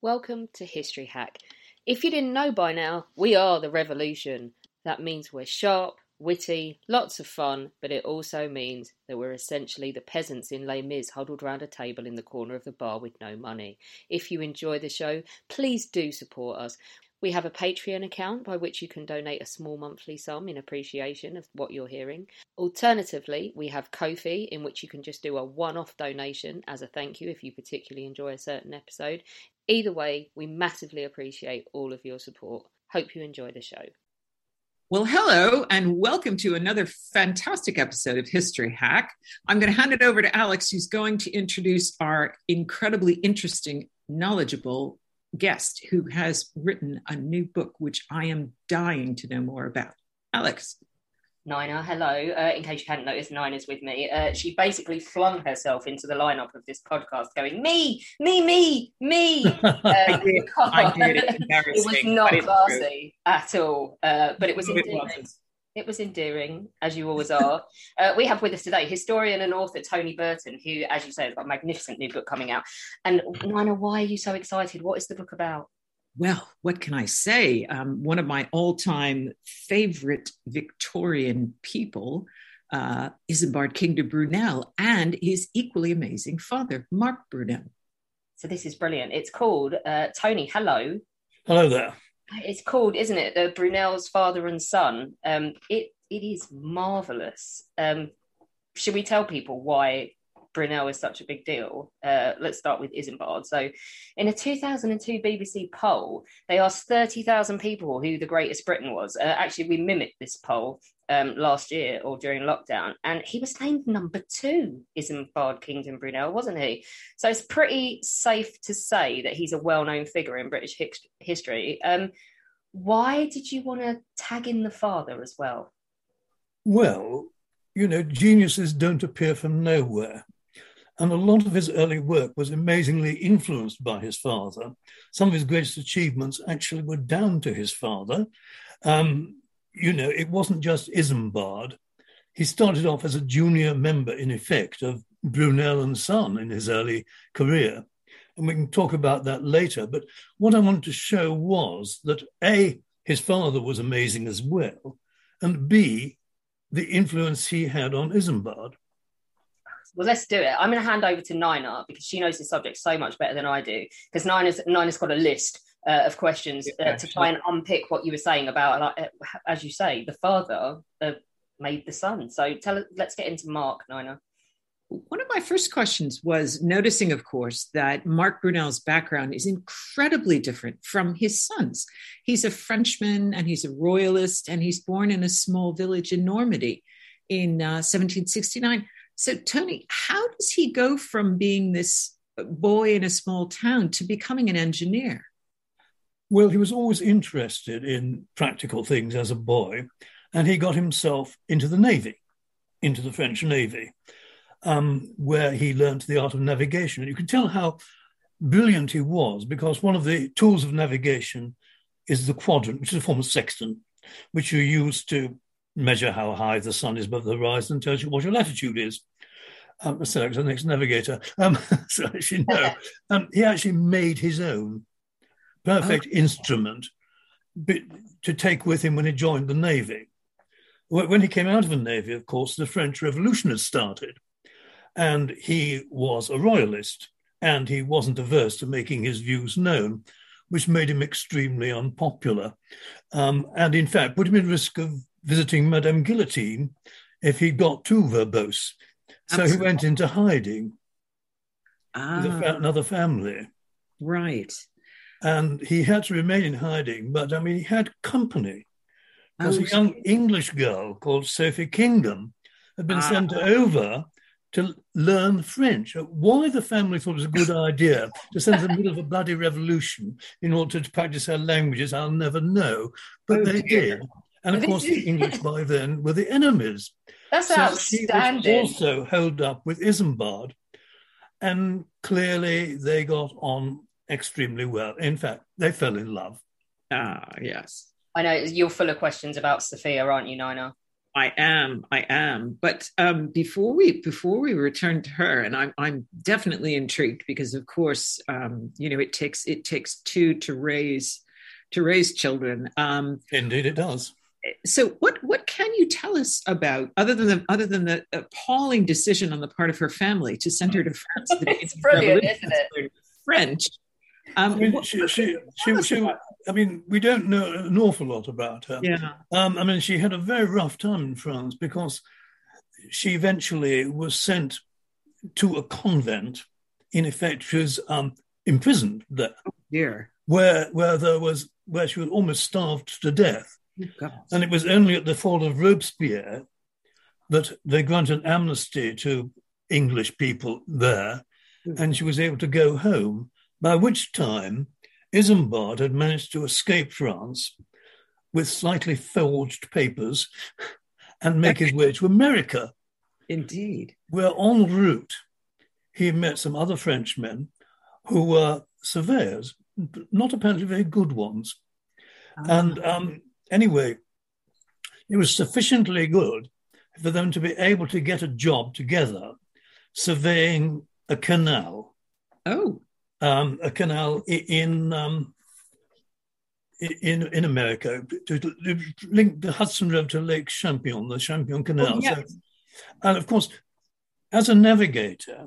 Welcome to History Hack. If you didn't know by now, we are the revolution. That means we're sharp, witty, lots of fun, but it also means that we're essentially the peasants in Les Mis huddled round a table in the corner of the bar with no money. If you enjoy the show, please do support us. We have a Patreon account by which you can donate a small monthly sum in appreciation of what you're hearing. Alternatively, we have Ko-fi, in which you can just do a one-off donation as a thank you if you particularly enjoy a certain episode. Either way, we massively appreciate all of your support. Hope you enjoy the show. Well, hello, and welcome to another fantastic episode of History Hack. I'm going to hand it over to Alex, who's going to introduce our incredibly interesting, knowledgeable guest who has written a new book, which I am dying to know more about. Alex. Nina, hello. In case you hadn't noticed, Nina's with me. She basically flung herself into the lineup of this podcast going, me. I did. It was not classy at all, but it was endearing. It was endearing, as you always are. We have with us today historian and author Tony Burton, who, as you say, has got a magnificent new book coming out. And Nina, why are you so excited? What is the book about? Well, what can I say? One of my all-time favorite Victorian people, Isambard King de Brunel, and his equally amazing father, Mark Brunel. So this is brilliant. It's called, Tony, hello. Hello there. It's called, isn't it, Brunel's Father and Son. It is marvellous. Should we tell people why Brunel is such a big deal? Let's start with Isambard. So in a 2002 BBC poll, they asked 30,000 people who the greatest Briton was. Actually, we mimicked this poll last year or during lockdown, and he was named number 2, Isambard Kingdom Brunel, wasn't he? So it's pretty safe to say that he's a well-known figure in British history. Why did you want to tag in the father as well? Well, you know, geniuses don't appear from nowhere. And a lot of his early work was amazingly influenced by his father. Some of his greatest achievements actually were down to his father. You know, it wasn't just Isambard. He started off as a junior member, in effect, of Brunel and Son in his early career. And we can talk about that later. But what I wanted to show was that A, his father was amazing as well, and B, the influence he had on Isambard. Well, let's do it. I'm going to hand over to Nina because she knows the subject so much better than I do. Because Nina's got a list of questions to try and unpick what you were saying about, as you say, the father made the son. So let's get into Mark, Nina. One of my first questions was noticing, of course, that Mark Brunel's background is incredibly different from his son's. He's a Frenchman and he's a royalist, and he's born in a small village in Normandy in 1769. So, Tony, how does he go from being this boy in a small town to becoming an engineer? Well, he was always interested in practical things as a boy, and he got himself into the Navy, into the French Navy, where he learnt the art of navigation. And you can tell how brilliant he was, because one of the tools of navigation is the quadrant, which is a form of sextant, which you use to measure how high the sun is above the horizon and tells you what your latitude is. So the next navigator. So as you know, he actually made his own perfect instrument to take with him when he joined the Navy. When he came out of the Navy, of course, the French Revolution had started, and he was a royalist, and he wasn't averse to making his views known, which made him extremely unpopular, and in fact put him at risk of visiting Madame Guillotine if he got too verbose. So he went into hiding with another family. Right. And he had to remain in hiding, but I mean, he had company. Because a young English girl called Sophie Kingdom had been sent over to learn French. Why the family thought it was a good idea to send her in the middle of a bloody revolution in order to practice her languages, I'll never know. But they did. And of course, the English by then were the enemies. That's outstanding. She was also held up with Isambard, and clearly they got on extremely well. In fact, they fell in love. Yes. I know you're full of questions about Sophia, aren't you, Nina? I am. But before we return to her, and I'm definitely intrigued because, of course, it takes two to raise children. Indeed, it does. So, what can you tell us about other than the appalling decision on the part of her family to send her to France? It's brilliant, isn't it? French. We don't know an awful lot about her. Yeah. She had a very rough time in France because she eventually was sent to a convent. In effect, she was imprisoned there. Oh, dear. Where she was almost starved to death. Oh, and it was only at the fall of Robespierre that they granted amnesty to English people there, and she was able to go home, by which time Isambard had managed to escape France with slightly forged papers and make his way to America. Indeed. Where en route, he met some other Frenchmen who were surveyors, not apparently very good ones. And anyway, it was sufficiently good for them to be able to get a job together surveying a canal. Oh. A canal in America to link the Hudson River to Lake Champlain, the Champlain Canal. Oh, yes. So, and of course, as a navigator,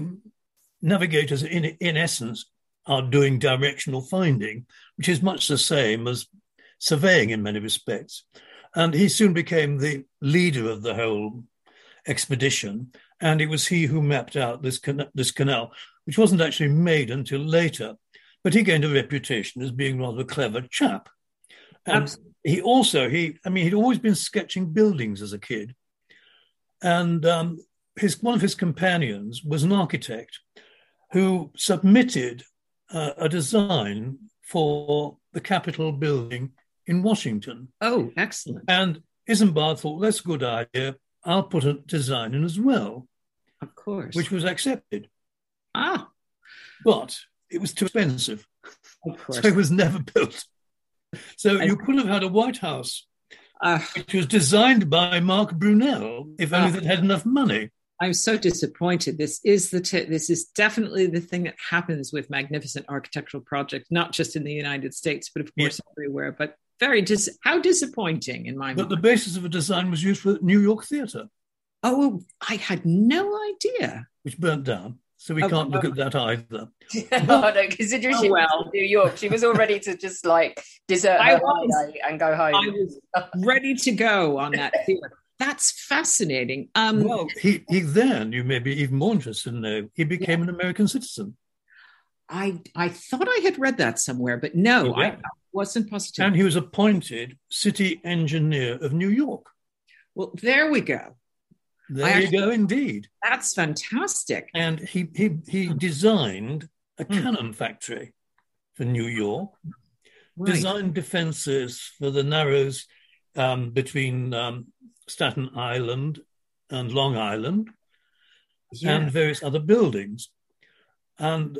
navigators in essence are doing directional finding, which is much the same as surveying in many respects. And he soon became the leader of the whole expedition, and it was he who mapped out this canal, which wasn't actually made until later. But he gained a reputation as being rather a clever chap. And he'd always been sketching buildings as a kid. And one of his companions was an architect who submitted a design for the Capitol building in Washington. Oh, excellent. And Isambard thought, that's a good idea. I'll put a design in as well. Of course. Which was accepted. Ah. But it was too expensive. Of course. So it was never built. So you could have had a White House, which was designed by Marc Brunel, if only they'd had enough money. I'm so disappointed. This is definitely the thing that happens with magnificent architectural projects, not just in the United States, but of course everywhere. But how disappointing in my mind. But the basis of a design was used for New York Theatre. Oh, I had no idea. Which burnt down. So we can't look at that either. No, considering she was in New York, she was all ready to just desert her holiday and go home. I was ready to go on that theatre. That's fascinating. Well, he then, you may be even more interested in know, he became an American citizen. I thought I had read that somewhere, but no, I wasn't positive. And he was appointed city engineer of New York. Well, there we go. There you go, indeed. That's fantastic. And he designed a cannon factory for New York, designed defenses for the Narrows between Staten Island and Long Island, and various other buildings. And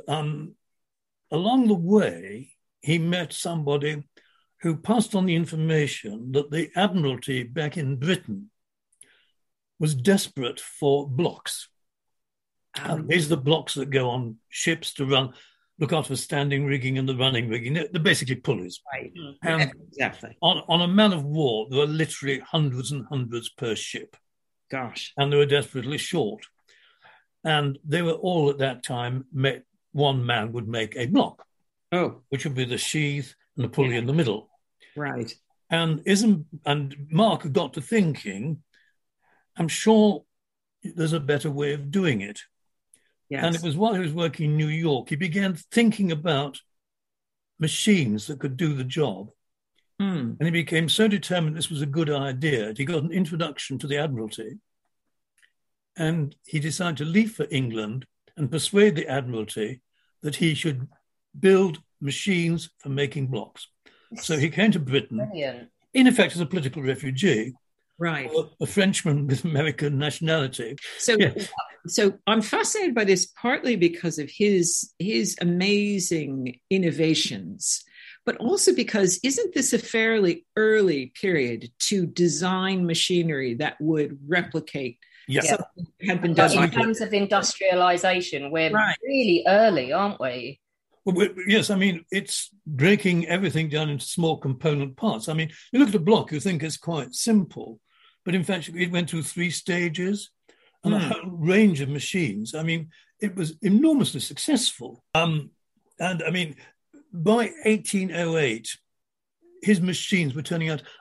along the way, he met somebody who passed on the information that the Admiralty back in Britain was desperate for blocks. These are the blocks that go on ships to look after standing rigging and the running rigging. They're basically pulleys. Right. And exactly. On a man of war, there were literally hundreds and hundreds per ship. Gosh. And they were desperately short. And they were all at that time, one man would make a block. Oh. Which would be the sheath and the pulley in the middle. Right. And Mark got to thinking, I'm sure there's a better way of doing it. Yes. And it was while he was working in New York, he began thinking about machines that could do the job. And he became so determined this was a good idea. He got an introduction to the Admiralty. And he decided to leave for England and persuade the Admiralty that he should build machines for making blocks. So he came to Britain, in effect as a political refugee. Right. A Frenchman with American nationality. So I'm fascinated by this partly because of his amazing innovations, but also because isn't this a fairly early period to design machinery that would replicate something that had been done? In terms of industrialization, we're really early, aren't we? Well, yes, I mean, it's breaking everything down into small component parts. I mean, you look at a block, you think it's quite simple, but in fact, it went through 3 stages and a whole range of machines. I mean, it was enormously successful. And I mean, by 1808, his machines were turning out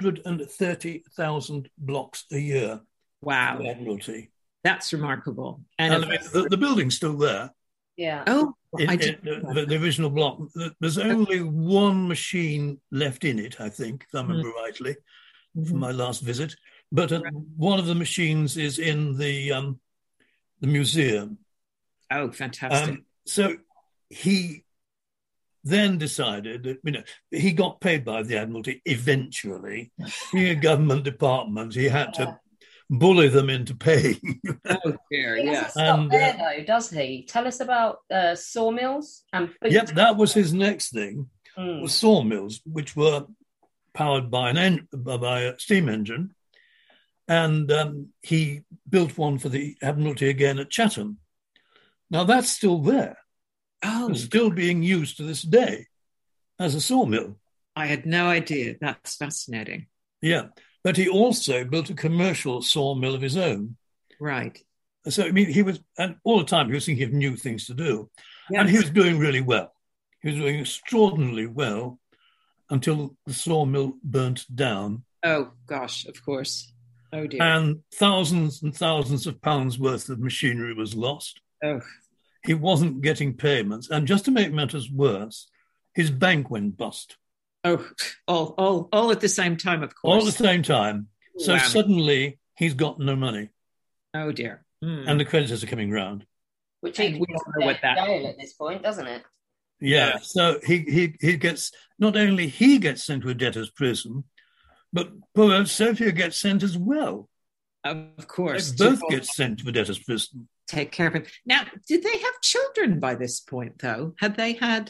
130,000 blocks a year. Wow. For the Admiralty. That's remarkable. And I mean, the building's still there. Yeah. Oh, the original block. There's only one machine left in it, I think, if I remember rightly, from my last visit. But one of the machines is in the museum. Oh, fantastic. So he then decided that, he got paid by the Admiralty eventually. Being a government department, he had to bully them into paying. Oh, dear, yes. Stop there, though, does he? Tell us about sawmills and food. Yep, that was his next thing, was sawmills, which were powered by a steam engine. And he built one for the Admiralty again at Chatham. Now, that's still there. Oh, it's still being used to this day as a sawmill. I had no idea. That's fascinating. Yeah. But he also built a commercial sawmill of his own. Right. So, I mean, and all the time he was thinking of new things to do. Yes. And he was doing really well. He was doing extraordinarily well until the sawmill burnt down. Oh, gosh, of course. Oh, dear. And thousands of pounds worth of machinery was lost. Oh. He wasn't getting payments. And just to make matters worse, his bank went bust. Oh, all at the same time, of course. All at the same time. So suddenly he's got no money. Oh, dear. And the creditors are coming round. Which he we don't know what that jail at this point, doesn't it? Yeah. So he gets, not only he gets sent to a debtor's prison, but poor Sophia gets sent as well. Of course. They both get sent to a debtor's prison. Take care of him. Now, did they have children by this point, though? Had they had...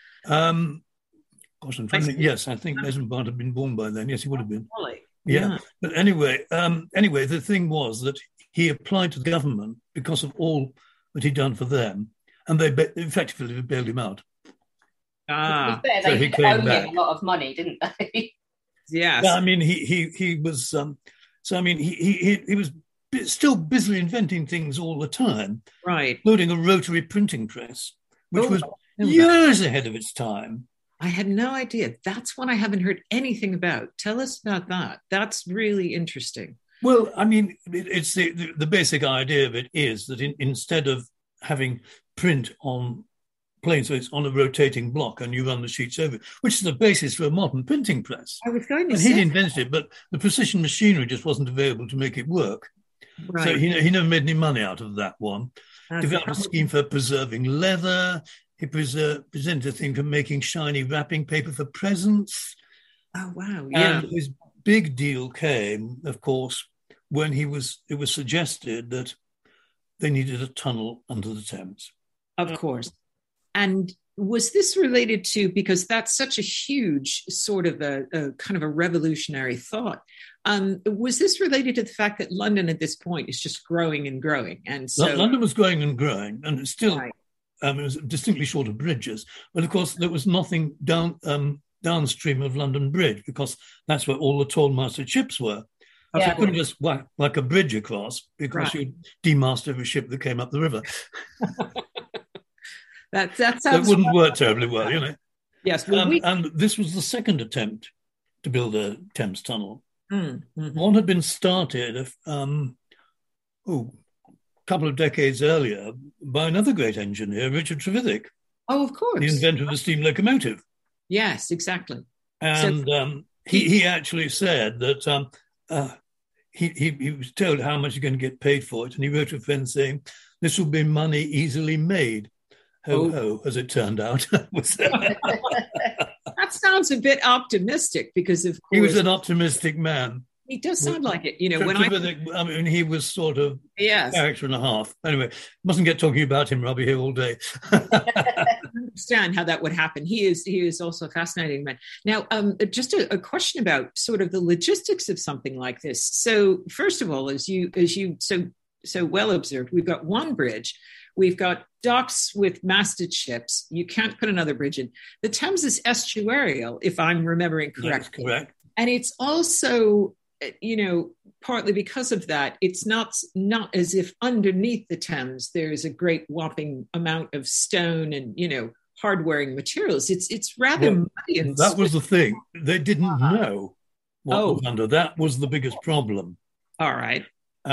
Gosh, I'm trying to think. Yes, I think Esmond had been born by then. Yes, he would have been. Really? Yeah. But anyway, the thing was that he applied to the government because of all that he'd done for them, and they effectively bailed him out. To be fair, they did owe him a lot of money, didn't they? Yes. Yeah, I mean, he was. So I mean, he was still busily inventing things all the time, right? Including a rotary printing press, which was years ahead of its time. I had no idea. That's one I haven't heard anything about. Tell us about that. That's really interesting. Well, I mean, it's the basic idea of it is that instead of having print on plain, so it's on a rotating block and you run the sheets over, which is the basis for a modern printing press. I was going to say. He'd invented it, but the precision machinery just wasn't available to make it work. Right. So he never made any money out of that one. Developed a scheme for preserving leather. He presented a thing for making shiny wrapping paper for presents. Oh, wow. Yeah. And his big deal came, of course, when it was suggested that they needed a tunnel under the Thames. Of course. And was this related to, because that's such a huge sort of a kind of a revolutionary thought, was this related to the fact that London at this point is just growing and growing? And so London was growing and growing, and it's still... Right. It was distinctly short of bridges. But, of course, there was nothing downstream of London Bridge because that's where all the tall-masted ships were. Yeah. So you couldn't just whack a bridge across because you'd demast every ship that came up the river. that sounds... So it wouldn't work terribly well, you know. Yes. And this was the second attempt to build a Thames tunnel. Mm-hmm. One had been started couple of decades earlier by another great engineer, Richard Trevithick. Oh, of course. The inventor of the steam locomotive. Yes, exactly. And he actually said that he was told how much you're going to get paid for it. And he wrote to a friend saying, this will be money easily made. Ho, as it turned out. That sounds a bit optimistic because, of course... He was an optimistic man. He does sound like it, you know. When he was sort of character and a half. Anyway, mustn't get talking about him. I'll be here all day. understand how that would happen. He is also a fascinating man. Now, just a question about sort of the logistics of something like this. So, first of all, as you so well observed, we've got one bridge. We've got docks with masted ships. You can't put another bridge in. The Thames is estuarial, if I'm remembering correctly. That's correct. And it's also, partly because of that, it's not as if underneath the Thames there's a great whopping amount of stone and, hard-wearing materials. It's rather muddy. And that was the thing. They didn't know what was under. That was the biggest problem. All right.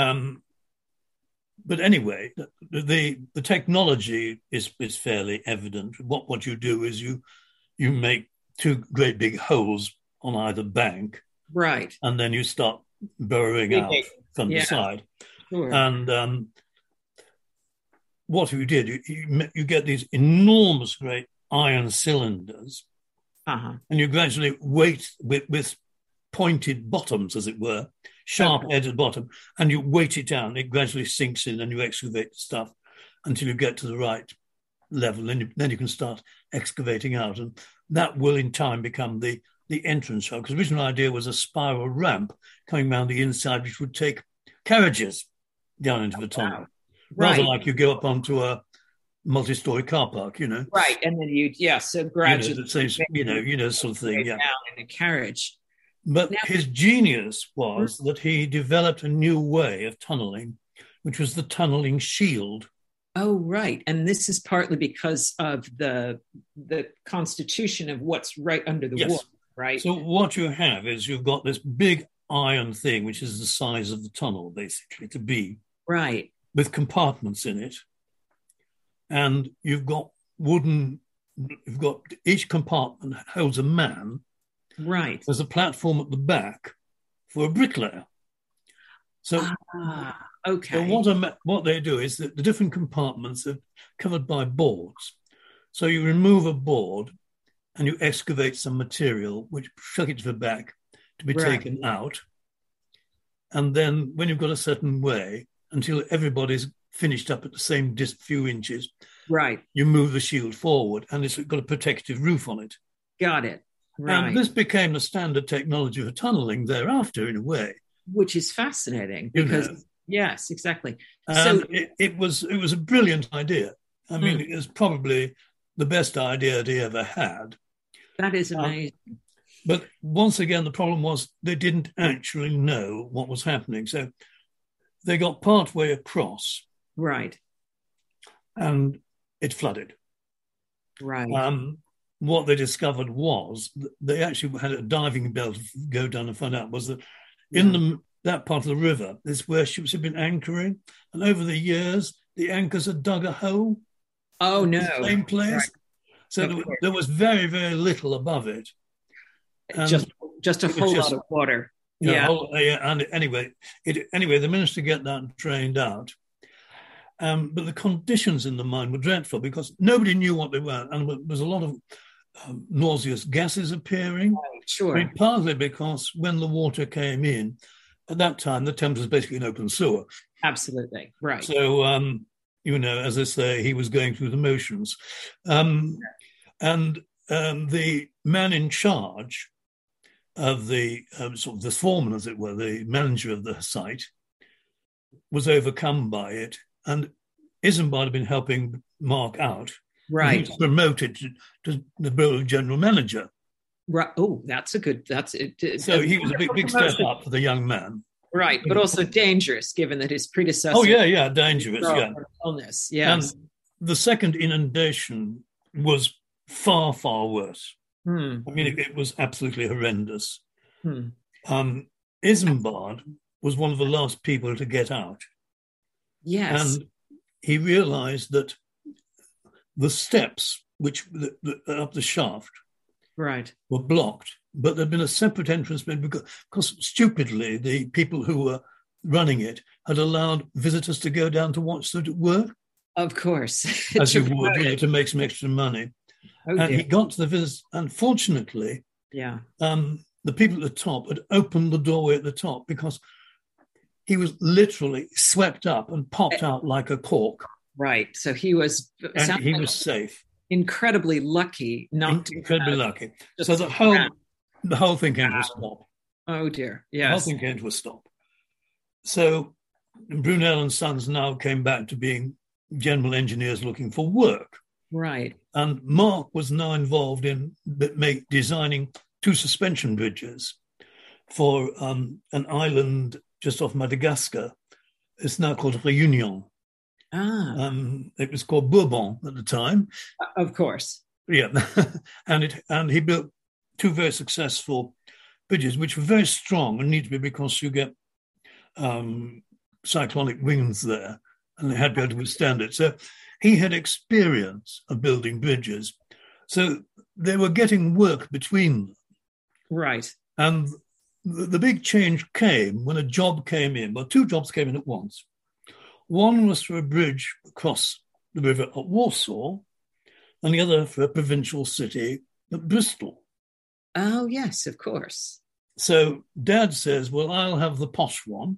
But anyway, the technology is fairly evident. What you do is you make two great big holes on either bank, right, and then you start burrowing out from the side. Sure. And what you did, you get these enormous, great iron cylinders, and you gradually weight with pointed bottoms, as it were, sharp-edged bottom, and you weight it down. It gradually sinks in, and you excavate the stuff until you get to the right level. Then you can start excavating out, and that will in time become the entrance hole. Because the original idea was a spiral ramp coming around the inside, which would take carriages down into the tunnel, rather like you go up onto a multi-story car park, Right, and then so gradually, sort of thing, down in a carriage. But his genius was that he developed a new way of tunneling, which was the tunneling shield. Oh, right. And this is partly because of the constitution of what's right under the water, right? So what you have is you've got this big iron thing, which is the size of the tunnel, basically, to be. Right. With compartments in it. And you've got each compartment holds a man. Right. There's a platform at the back for a bricklayer. So, okay. So what they do is that the different compartments are covered by boards. So you remove a board and you excavate some material, which chuck it to the back to be taken out. And then when you've got a certain way, until everybody's finished up at the same few inches, right, you move the shield forward, and it's got a protective roof on it. Got it. Right. And this became the standard technology for tunneling thereafter, in a way, which is fascinating because yes, exactly. So it was a brilliant idea. I mean, it was probably the best idea he ever had. That is amazing. But once again, the problem was they didn't actually know what was happening. So they got partway across. Right. And it flooded. Right. What they discovered was that they actually had a diving bell to go down and find out was that in that part of the river is where ships had been anchoring. And over the years, the anchors had dug a hole. Oh, no. The same place. Right. So there was very, very little above it. And just a whole lot of water. And anyway, they managed to get that trained out. But the conditions in the mine were dreadful because nobody knew what they were. And there was a lot of nauseous gases appearing. Right, sure. I mean, partly because when the water came in, at that time, the Thames was basically an open sewer. Absolutely. Right. So, as I say, he was going through the motions. And the man in charge of the sort of the foreman, as it were, the manager of the site, was overcome by it. And Isambard had been helping Mark out. Right. He was promoted to the role of general manager. Right. Oh, that's it. So he was a big step up for the young man. Right, but also dangerous, given that his predecessor... Oh, dangerous, illness, yes. And the second inundation was far, far worse. I mean, it was absolutely horrendous. Isambard was one of the last people to get out. Yes. And he realised that the steps up the shaft were blocked, but there'd been a separate entrance because stupidly the people who were running it had allowed visitors to go down to watch the work. Of course. As you would, to make some extra money. He got to the visitors, and fortunately, the people at the top had opened the doorway at the top because he was literally swept up and popped out like a cork. Right. So he was... And he was safe. incredibly lucky not to incredibly lucky. just So the whole thing came to a stop. Oh dear, The whole yes, thing came to a stop. So Brunel and Sons now came back to being general engineers looking for work. right. And Mark was now involved in designing 2 suspension bridges for an island just off Madagascar. It's now called Réunion. It was called Bourbon at the time. Of course. Yeah, and he built 2 very successful bridges, which were very strong and need to be because you get cyclonic winds there, and they had to be able to withstand it. So he had experience of building bridges. So they were getting work between them. Right. And the big change came when a job came in. Well, 2 jobs came in at once. One was for a bridge across the river at Warsaw, and the other for a provincial city at Bristol. Oh, yes, of course. So Dad says, well, I'll have the posh one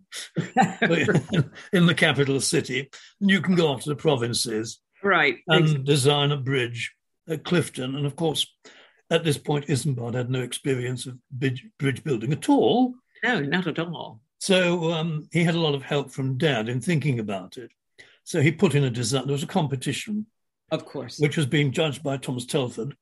in the capital city, and you can go off to the provinces Right. and design a bridge at Clifton. And of course, at this point, Isambard had no experience of bridge building at all. No, not at all. So he had a lot of help from Dad in thinking about it. So he put in a design. There was a competition, Of course. which was being judged by Thomas Telford.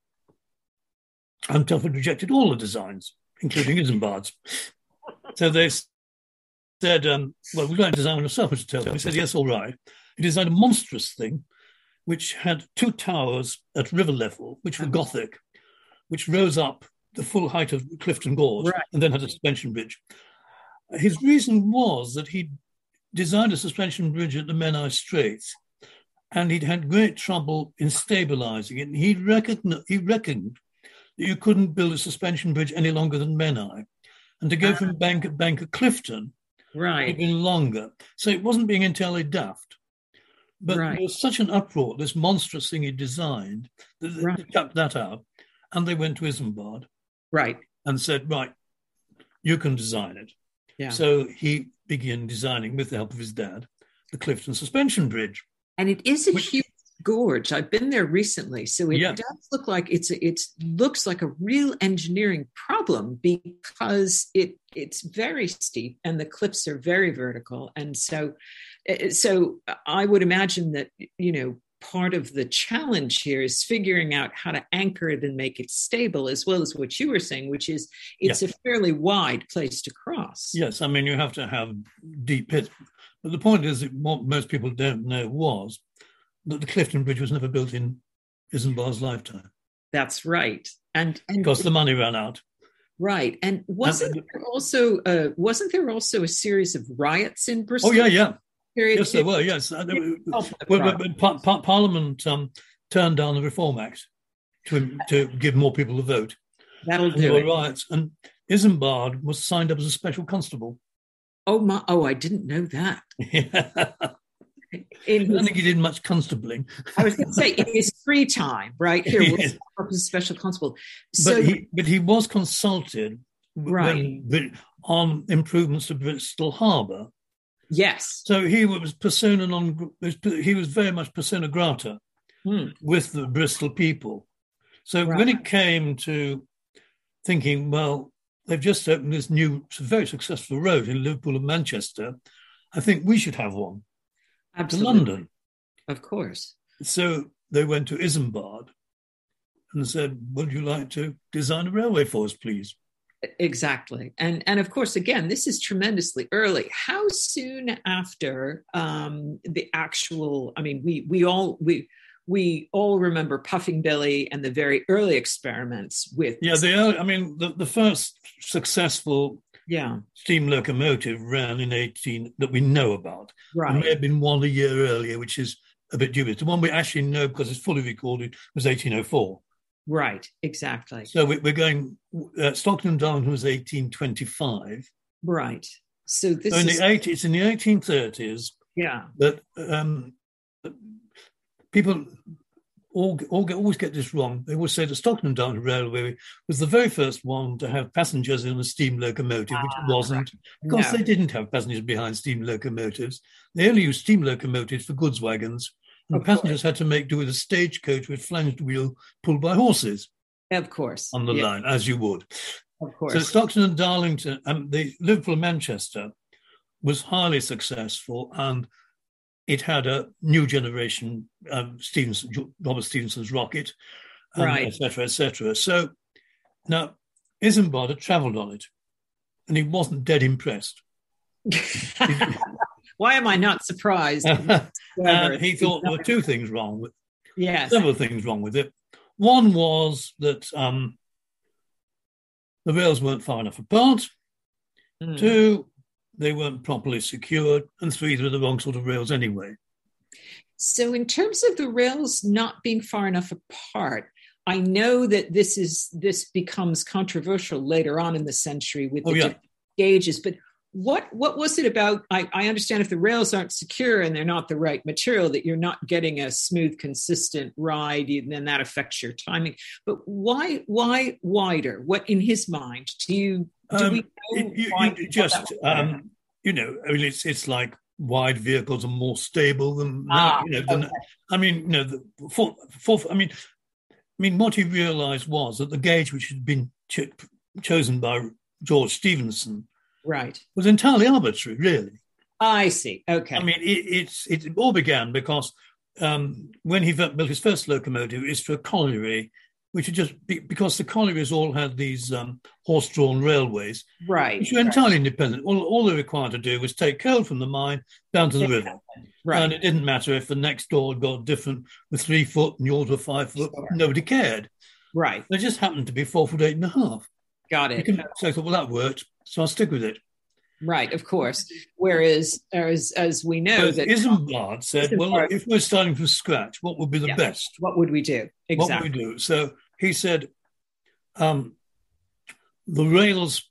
And Telford rejected all the designs, including Isambard's. So they said, well, we're going to design one ourselves, Mr. Telford. He said, yes, all right. He designed a monstrous thing, which had 2 towers at river level, which were Gothic, which rose up the full height of Clifton Gorge, right, and then had a suspension bridge. His reason was that he designed a suspension bridge at the Menai Straits, and he'd had great trouble in stabilizing it. And he reckoned that you couldn't build a suspension bridge any longer than Menai. And to go from bank at Clifton right, had been longer. So it wasn't being entirely daft. But there was such an uproar, this monstrous thing he designed, that they chucked that out. And they went to Isambard. Right. And said, right, you can design it. Yeah. So he began designing, with the help of his dad, the Clifton Suspension Bridge. And it is a huge gorge. I've been there recently. So it does look like it looks like a real engineering problem because it's very steep and the cliffs are very vertical. And so I would imagine that, part of the challenge here is figuring out how to anchor it and make it stable, as well as what you were saying, which is it's a fairly wide place to cross. Yes, I mean, you have to have deep pits. But the point is that what most people don't know was that the Clifton Bridge was never built in Isambard's lifetime. That's right. And because the money ran out. Right. And wasn't there also a series of riots in Bristol? Oh, yeah. Yes, there were. Yes, Parliament turned down the Reform Act to give more people the vote. That'll do. There were riots, and Isambard was signed up as a special constable. Oh, I didn't know that. I don't think he did much constabling. I was going to say, in his free time, right here, was a special constable. So, but he was consulted on improvements to Bristol Harbour. Yes. So he was he was very much persona grata with the Bristol people. So when it came to thinking, well, they've just opened this new, very successful road in Liverpool and Manchester, I think we should have one. Absolutely. To London. Of course. So they went to Isambard and said, would you like to design a railway for us, please? Exactly. And of course, again, this is tremendously early. How soon after the actual, I mean, we all remember Puffing Billy and the very early experiments with. Yeah, the first successful steam locomotive ran in that we know about. Right. There may have been one a year earlier, which is a bit dubious. The one we actually know, because it's fully recorded, was 1804. Right, exactly. So we're going, Stockton and Darlington was 1825. Right. So this it's in the 1830s. Yeah. That people always get this wrong. They always say the Stockton and Darlington Railway was the very first one to have passengers in a steam locomotive, which it wasn't. Of course, they didn't have passengers behind steam locomotives. They only used steam locomotives for goods wagons And passengers had to make do with a stagecoach with flanged wheel pulled by horses. Of course. On the line, as you would. Of course. So Stockton and Darlington, the Liverpool Manchester was highly successful, and it had a new generation, Robert Stephenson's rocket, et cetera, et cetera. So now Isambard had travelled on it, and he wasn't dead impressed. Why am I not surprised? And he thought there were two things wrong with several things wrong with it. One was that the rails weren't far enough apart. 2, they weren't properly secured. And 3, they were the wrong sort of rails anyway. So in terms of the rails not being far enough apart, I know that this becomes controversial later on in the century with the different gauges, but what was it about? I understand if the rails aren't secure and they're not the right material, that you're not getting a smooth, consistent ride, and then that affects your timing. But why wider? What in his mind do we know? It's like wide vehicles are more stable than what he realised was that the gauge which had been chosen by George Stephenson was entirely arbitrary, really. I see. Okay. I mean, it all began because when he built his first locomotive, it's for a colliery, which had just because the collieries all had these horse-drawn railways, which were entirely independent. All they were required to do was take coal from the mine down to the river. And it didn't matter if the next door got different with 3 foot and yours were 5 foot. Nobody cared. Right. They just happened to be 4 foot 8.5. Got it. So I thought, well, that worked, so I'll stick with it. Right, of course. Whereas, as we know, that Isambard said, well, if we're starting from scratch, what would be the best? What would we do? Exactly. What would we do? So he said, the rails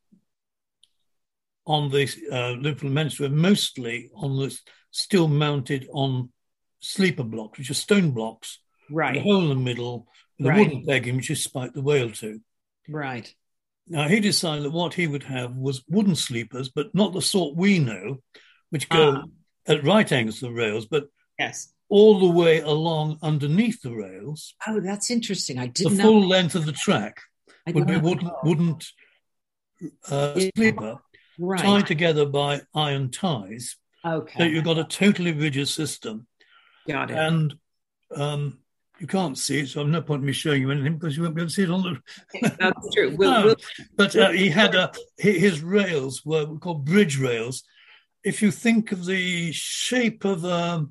on the Liverpool Manchester were mostly still mounted on sleeper blocks, which are stone blocks, with a hole in the middle, with a wooden pegging, which you spike the whale to. Right. Now, he decided that what he would have was wooden sleepers, but not the sort we know, which go at right angles to the rails, but all the way along underneath the rails. Oh, that's interesting. I didn't know. The full length of the track would be wooden sleeper tied together by iron ties. Okay. So you've got a totally rigid system. Got it. And you can't see it, so I'm no point in me showing you anything because you won't be able to see it on the. That's true. But he had his rails were called bridge rails. If you think of the shape of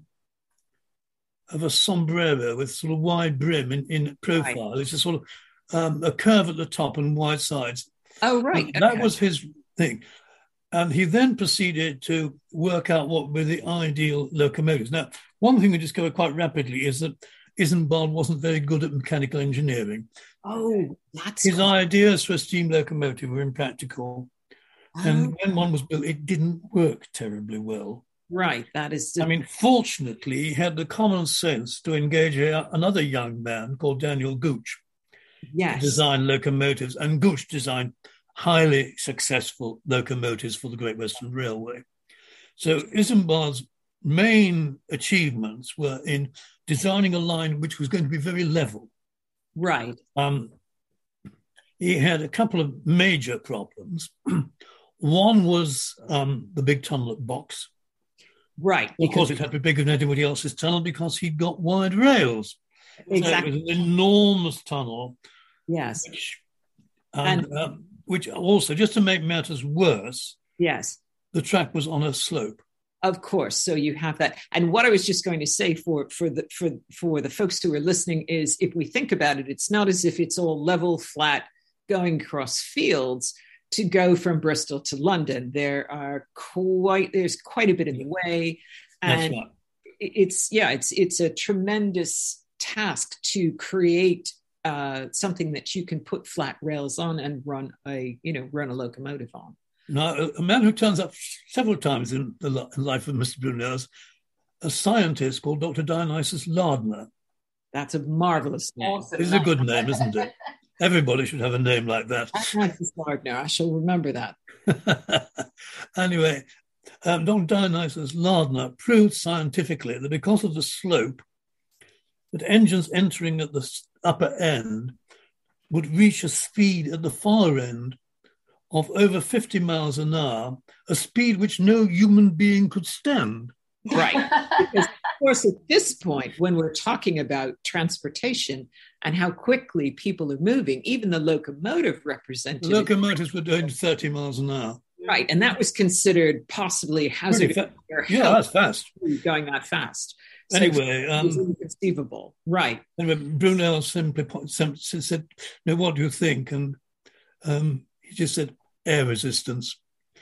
a sombrero with sort of wide brim in profile, it's a sort of a curve at the top and wide sides. Oh, right. That was his thing. And he then proceeded to work out what were the ideal locomotives. Now, one thing that just go quite rapidly is that Isambard wasn't very good at mechanical engineering. Oh, that's his ideas for a steam locomotive were impractical. And when one was built, it didn't work terribly well. Right, that is... fortunately, he had the common sense to engage another young man called Daniel Gooch to design locomotives. And Gooch designed highly successful locomotives for the Great Western Railway. So Isambard's main achievements were in designing a line which was going to be very level. Right. He had a couple of major problems. One was the big tunnel at Box. Right. Of course, it had to be bigger than anybody else's tunnel because he'd got wide rails. Exactly. So it was an enormous tunnel. Yes. Which also, just to make matters worse, the track was on a slope. Of course. So you have that. And what I was just going to say for the folks who are listening is, if we think about it, it's not as if it's all level, flat, going across fields to go from Bristol to London. There's quite a bit in the way. And it's a tremendous task to create something that you can put flat rails on and run a locomotive on. Now, a man who turns up several times in the life of Mr. Brunel is a scientist called Dr. Dionysius Lardner. That's a marvelous name. Awesome. It's a good name, isn't it? Everybody should have a name like that. Dionysius Lardner. I shall remember that. Anyway, Dr. Dionysius Lardner proved scientifically that because of the slope, that engines entering at the upper end would reach a speed at the far end of over 50 miles an hour, a speed which no human being could stand. Right. Because, of course, at this point, when we're talking about transportation and how quickly people are moving, even the locomotive represented. The locomotives were doing 30 miles an hour. Right. And that was considered possibly hazardous. Yeah, that's fast. Going that fast. So anyway, it was inconceivable. Right. Anyway, Brunel simply said, "No, what do you think?" And he just said, "Air resistance."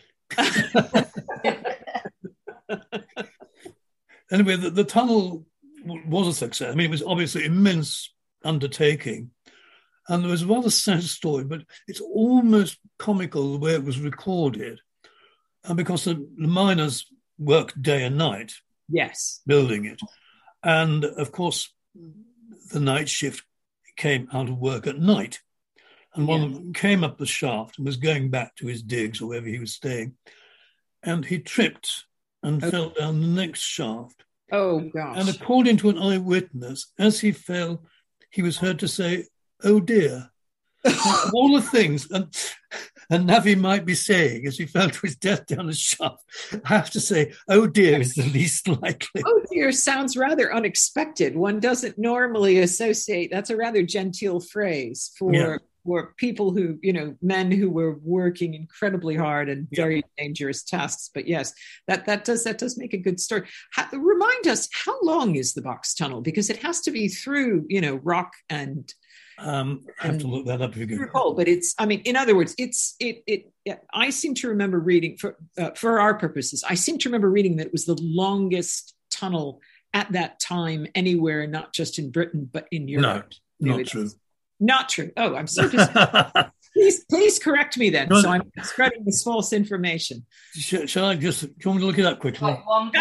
Anyway, the tunnel was a success. I mean, it was obviously an immense undertaking. And there was a rather sad story, but it's almost comical the way it was recorded. And because the miners worked day and night, yes, building it. And of course, the night shift came out of work at night. And one of them came up the shaft and was going back to his digs or wherever he was staying. And he tripped and fell down the next shaft. Oh, gosh. And according to an eyewitness, as he fell, he was heard to say, "Oh, dear." All the things and Navi might be saying as he fell to his death down the shaft, I have to say, "Oh, dear" is the least likely. Oh, dear sounds rather unexpected. One doesn't normally associate, that's a rather genteel phrase for people who, men who were working incredibly hard and very dangerous tasks. But yes, that does make a good story. Remind us, how long is the box tunnel? Because it has to be through, rock and I have to look that up if you can. But it's, in other words, I seem to remember reading for our purposes, I seem to remember reading that it was the longest tunnel at that time anywhere, not just in Britain, but in Europe. No, not true. Not true. Oh, I'm so disappointed. Please correct me then. So I'm spreading this false information. Shall I just, do you want me to look it up quickly?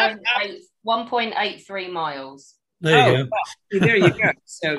1.83 miles. There you go. Well, there you go. So,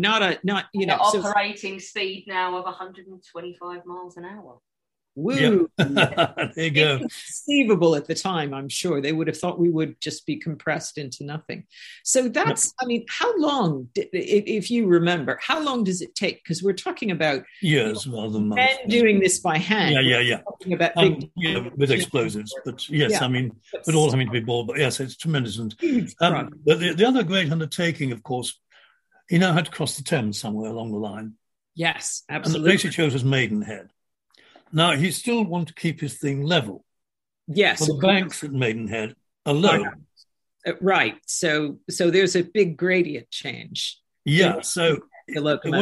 operating speed now of 125 miles an hour. Woo. Yep. There you go. Inconceivable at the time, I'm sure. They would have thought we would just be compressed into nothing. So that's, how long, if you remember, how long does it take? Because we're talking about years rather than months. Men doing this by hand. Yeah. About with explosives. But yes, but all having to be bored. But yes, it's tremendous. And but the other great undertaking, of course, he now had to cross the Thames somewhere along the line. Yes, absolutely. And the place he chose was Maidenhead. Now, he still wanted to keep his thing level. Yes. Well, the banks at Maidenhead are low. Right. So there's a big gradient change. Yeah. So he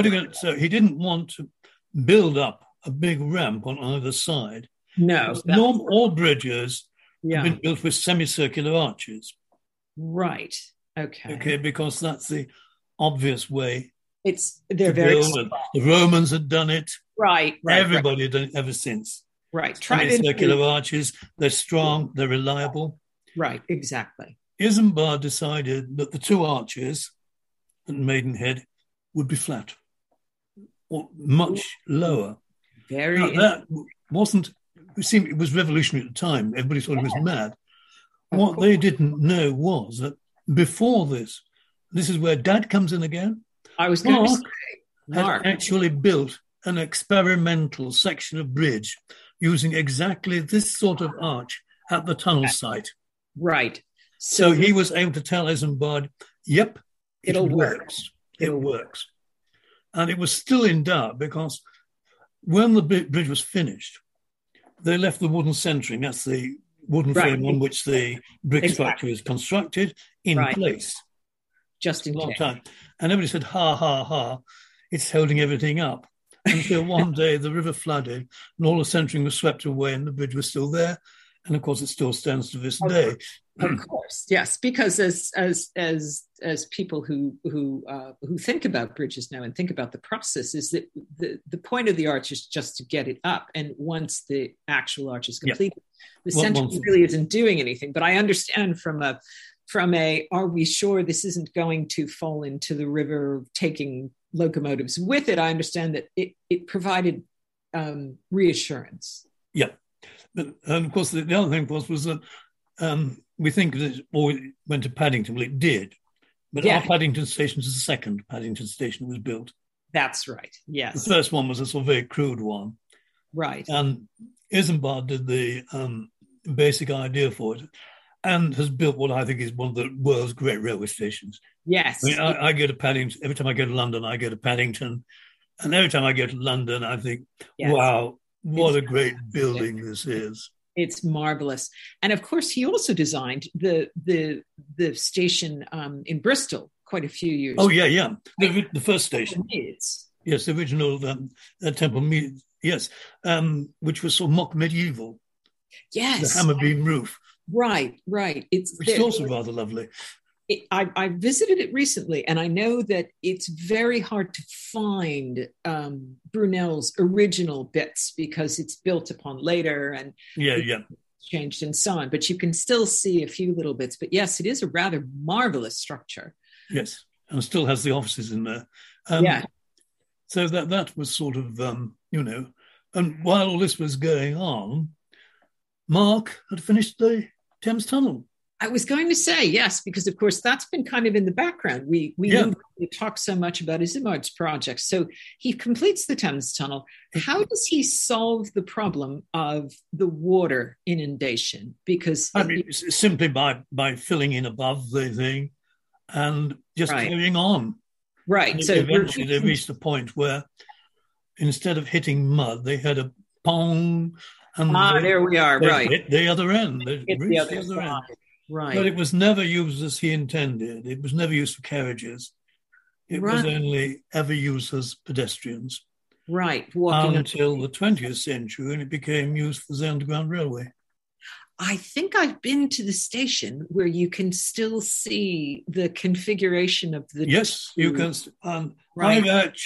didn't want to build up a big ramp on either side. No. All bridges have been built with semicircular arches. Right. Okay. Because that's the obvious way. They're very build. The Romans had done it. Right. Everybody had done it ever since. Right. Circular arches, they're strong, they're reliable. Right, exactly. Isambard decided that the two arches at Maidenhead would be flat or much lower. That wasn't, it was revolutionary at the time. Everybody thought it was mad. What they didn't know was that before this is where Dad comes in again. I was going to say, Mark had actually built an experimental section of bridge using exactly this sort of arch at the tunnel site. Right. So he was able to tell Isambard, yep, it works. It works. And it was still in doubt because when the bridge was finished, they left the wooden centering, that's the wooden frame on which the brick structure is constructed, in place. Just in a long time. And everybody said, ha, ha, ha, it's holding everything up. Until one day the river flooded and all the centering was swept away and the bridge was still there. And of course it still stands to this day. Of course, yes, because as people who think about bridges now and think about the process, is that the point of the arch is just to get it up, and once the actual arch is completed, the centering really isn't doing anything. But I understand from a are we sure this isn't going to fall into the river, taking locomotives with it? I understand that it provided reassurance. Yeah, but of course the other thing was that we think that it all went to Paddington. Well, it did, But our Paddington Station is the second Paddington Station that was built. That's right. Yes. The first one was a sort of very crude one. Right. And Isambard did the basic idea for it and has built what I think is one of the world's great railway stations. Yes. I mean, I go to Paddington. Every time I go to London, I go to Paddington. And every time I go to London, I think, wow, what a great building this is. It's marvelous. And of course, he also designed the station in Bristol quite a few years ago. Yeah. The first station. Meads. Yes, the original Temple Meads, yes, which was sort of mock medieval. Yes. The hammer beam roof. Right. It's also rather lovely. I visited it recently, and I know that it's very hard to find Brunel's original bits because it's built upon later and changed and so on. But you can still see a few little bits. But yes, it is a rather marvelous structure. Yes, and still has the offices in there. So that was sort of, and while all this was going on, Mark had finished the Thames Tunnel. I was going to say, yes, because of course that's been kind of in the background. We talk so much about Isambard's project. So he completes the Thames Tunnel. How does he solve the problem of the water inundation? Because simply by filling in above the thing and just carrying on. Right. And so eventually they reached a point where instead of hitting mud, they had a pong. And there we are. Right. Hit the other end. They reached the other end. Right. But it was never used as he intended. It was never used for carriages. It was only ever used as pedestrians. Right. Until the 20th century, and it became used for the Underground Railway. I think I've been to the station where you can still see the configuration of the... Yes, you can. I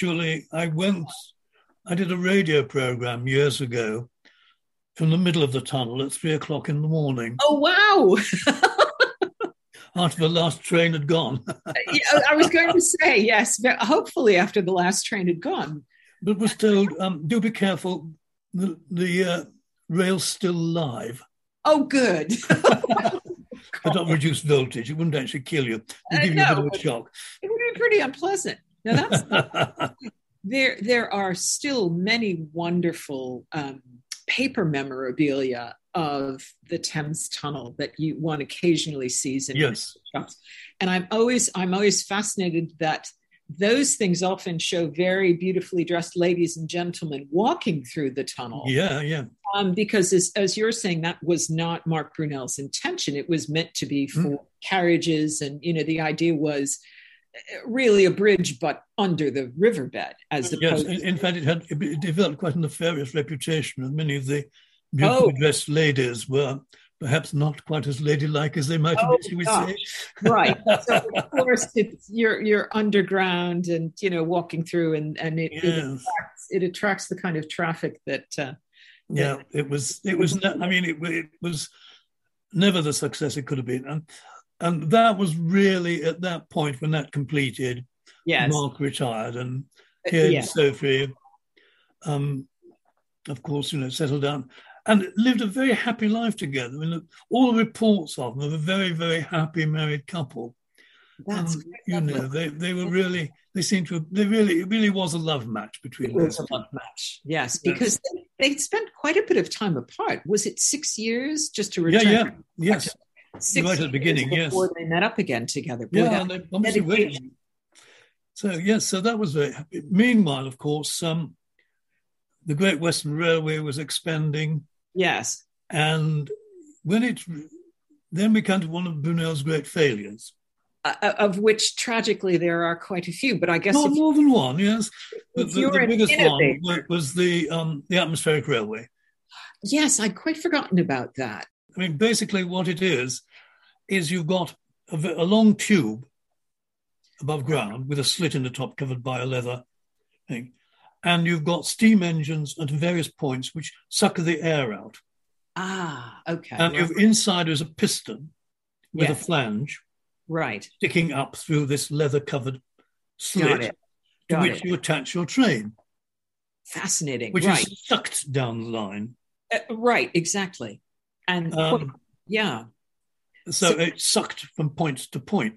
did a radio program years ago from the middle of the tunnel at 3:00 in the morning. Oh, wow. After the last train had gone. I was going to say, yes, hopefully after the last train had gone. But was told, do be careful, the rail's still live. Oh, good. But not reduced voltage. It wouldn't actually kill you. It would give you a bit of a shock. It would be pretty unpleasant. Now, that's there are still many wonderful paper memorabilia of the Thames Tunnel that one occasionally sees in shops. And I'm always fascinated that those things often show very beautifully dressed ladies and gentlemen walking through the tunnel. Yeah. Because as you're saying, that was not Mark Brunel's intention. It was meant to be for carriages. And, the idea was really a bridge, but under the riverbed. In fact, it developed quite a nefarious reputation, and many of the beautifully dressed ladies were perhaps not quite as ladylike as they might have been, we say. Right. So of course you're underground and walking through and it attracts the kind of traffic that it was never the success it could have been. And that was really at that point when that completed. Yes. Mark retired and he and Sophie of course, settled down and lived a very happy life together. I mean, all the reports of them are a very, very happy married couple. That's they were really, it really was a love match between them. It was a love match, yes, because they spent quite a bit of time apart. Was it 6 years just to return? Yeah, yes. 6 right at the beginning, before they met up again together. And they obviously waited. So that was very happy. Meanwhile, of course, the Great Western Railway was expanding. Yes. And then we come to one of Brunel's great failures. Of which, tragically, there are quite a few, but I guess... more than one, yes. But the biggest one was the atmospheric railway. Yes, I'd quite forgotten about that. I mean, basically what it is you've got a long tube above ground with a slit in the top covered by a leather thing. And you've got steam engines at various points which suck the air out. Ah, okay. And inside is a piston with a flange. Right. Sticking up through this leather-covered slit to which you attach your train. Fascinating. Which is sucked down the line. Right, exactly. And So it's sucked from point to point.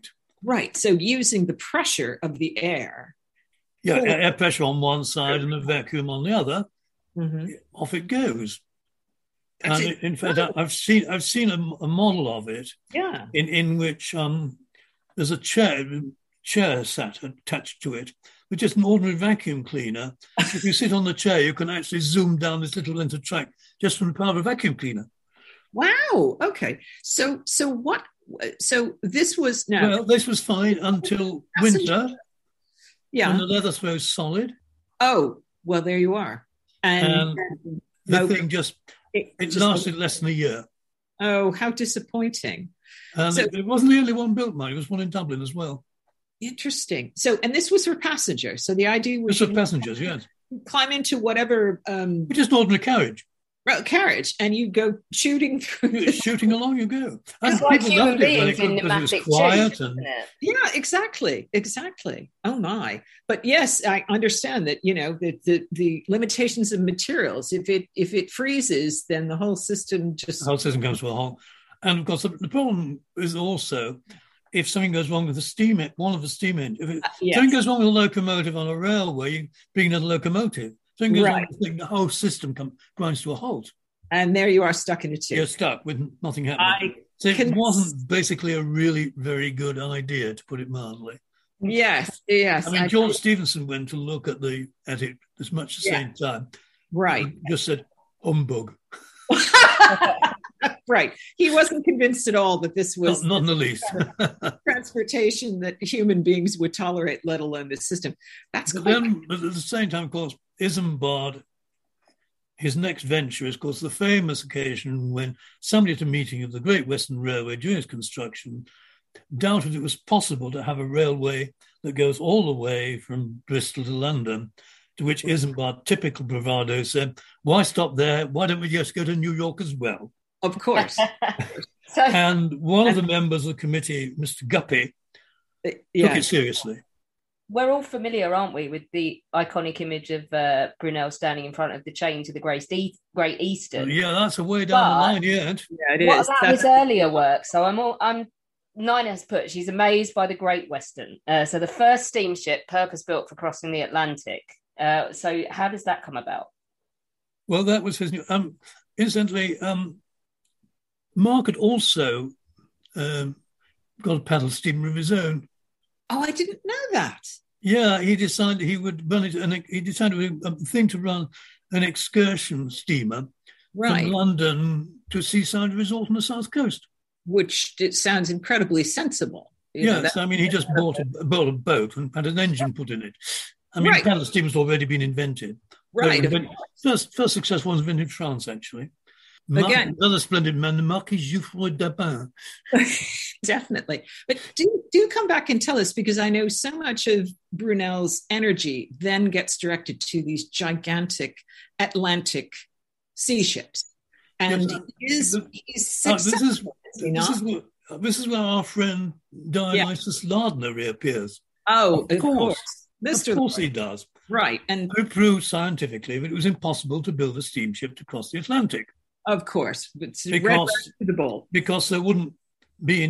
Right. So using the pressure of the air. Yeah, air pressure on one side and a vacuum on the other. Mm-hmm. Off it goes. And in fact, I've seen a model of it. Yeah. In which there's a chair sat attached to it, with just an ordinary vacuum cleaner. If you sit on the chair, you can actually zoom down this little length of track just from the power of a vacuum cleaner. Wow. Okay. So what? So this was now. Well, this was fine until winter. Yeah. When the leather throws solid. Oh, well, there you are. And the thing just lasted less than a year. Oh, how disappointing. And it wasn't the only one built, mine. It was one in Dublin as well. Interesting. So, and this was for passengers. So the idea was for passengers, yes. Climb into whatever. Just an ordinary carriage. Carriage, and you go shooting through. Shooting along, you go. And like human beings in pneumatic tubes, isn't it? Yeah, exactly. Oh my! But yes, I understand that. The limitations of materials. If it freezes, then the whole system the whole system comes to a halt. And of course, the problem is also if something goes wrong with one of the steam engines. If something goes wrong with a locomotive on a railway, you bring another locomotive. Something goes wrong, the whole system grinds to a halt. And there you are stuck in a tube. You're stuck with nothing happening. It wasn't basically a really very good idea, to put it mildly. Yes. I mean, George Stephenson went to look at it as much the same time. Right. Just said, humbug. Right. He wasn't convinced at all that this was not in the least transportation that human beings would tolerate, let alone the system. But at the same time, of course, Isambard, his next venture is, of course, the famous occasion when somebody at a meeting of the Great Western Railway during its construction doubted it was possible to have a railway that goes all the way from Bristol to London, to which Isambard, typical bravado, said, why stop there? Why don't we just go to New York as well? Of course. And one of the members of the committee, Mr. Guppy, took it seriously. We're all familiar, aren't we, with the iconic image of Brunel standing in front of the chain to the Great Eastern? Yeah, that's a way down the line, yeah. Yeah, it is. What about his earlier work? So Nina has put, she's amazed by the Great Western. So the first steamship purpose-built for crossing the Atlantic. So how does that come about? Well, that was his new... incidentally, Mark had also got a paddle steamer of his own. Oh, I didn't know that. Yeah, he decided he would run it, and he decided a thing to run an excursion steamer from London to a seaside resort on the south coast. Which it sounds incredibly sensible. Yes, I mean, he just bought a boat and had an engine put in it. I mean, paddle steamers already been invented. Right. First successful ones invented in France, actually. Again, another splendid man, the Marquis Geoffroy d'Abin. Definitely. But do come back and tell us, because I know so much of Brunel's energy then gets directed to these gigantic Atlantic sea ships. And he's successful. This is where our friend Dionysius Lardner reappears. Oh, of course. Of course he does. Right. And who proved scientifically that it was impossible to build a steamship to cross the Atlantic. Of course, because there wouldn't be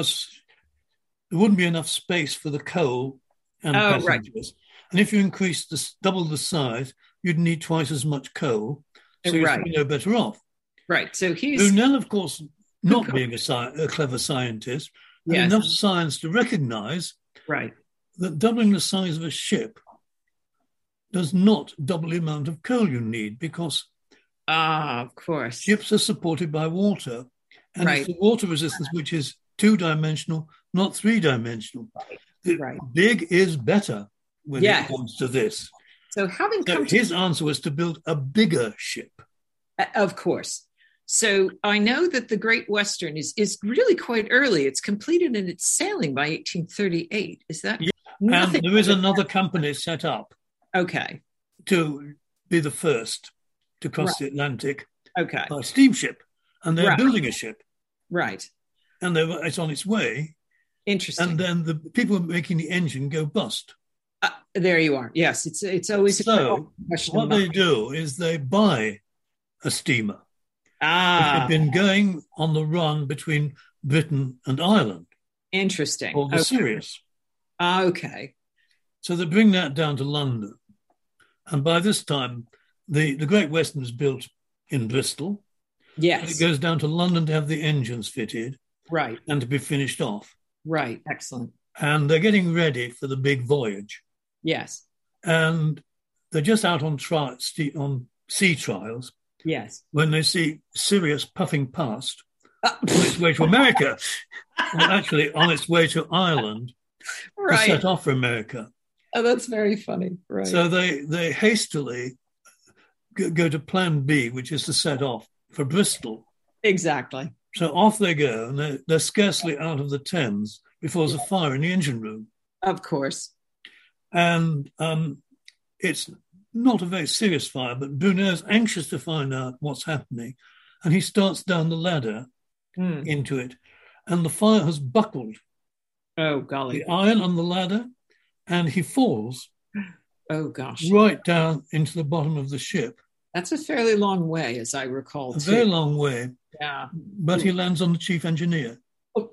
enough space for the coal and passengers. Right. And if you double the size, you'd need twice as much coal. So you'd be no better off. Right. So Brunel, of course, not being a clever scientist, had enough science to recognise that doubling the size of a ship does not double the amount of coal you need, because of course, ships are supported by water, and it's the water resistance which is 2-dimensional, not 3-dimensional. Big is better when it comes to this. So his answer was to build a bigger ship. Of course. So I know that the Great Western is really quite early. It's completed in its sailing by 1838. Is that? Yeah. And there is another company set up. Okay. To be the first to cross the Atlantic by steamship. And they're building a ship. Right. And it's on its way. Interesting. And then the people making the engine go bust. There you are. Yes, it's always a question. What they do is they buy a steamer. Which had been going on the run between Britain and Ireland. Interesting. called the Sirius. Okay. So they bring that down to London. And by this time, the Great Western is built in Bristol. Yes. It goes down to London to have the engines fitted. Right. And to be finished off. Right. Excellent. And they're getting ready for the big voyage. Yes. And they're just out on sea trials. Yes. When they see Sirius puffing past on its way to America. Well, actually, on its way to Ireland to set off for America. Oh, that's very funny. Right. So they hastily go to plan B, which is to set off for Bristol. Exactly. So off they go, and they're scarcely out of the Thames before there's a fire in the engine room. Of course. And it's not a very serious fire, but Brunel's anxious to find out what's happening. And he starts down the ladder into it. And the fire has buckled. Oh, golly. The iron on the ladder, and he falls. Oh, gosh. Right down into the bottom of the ship. That's a fairly long way, as I recall. A very long way. Yeah. But he lands on the chief engineer. Oh.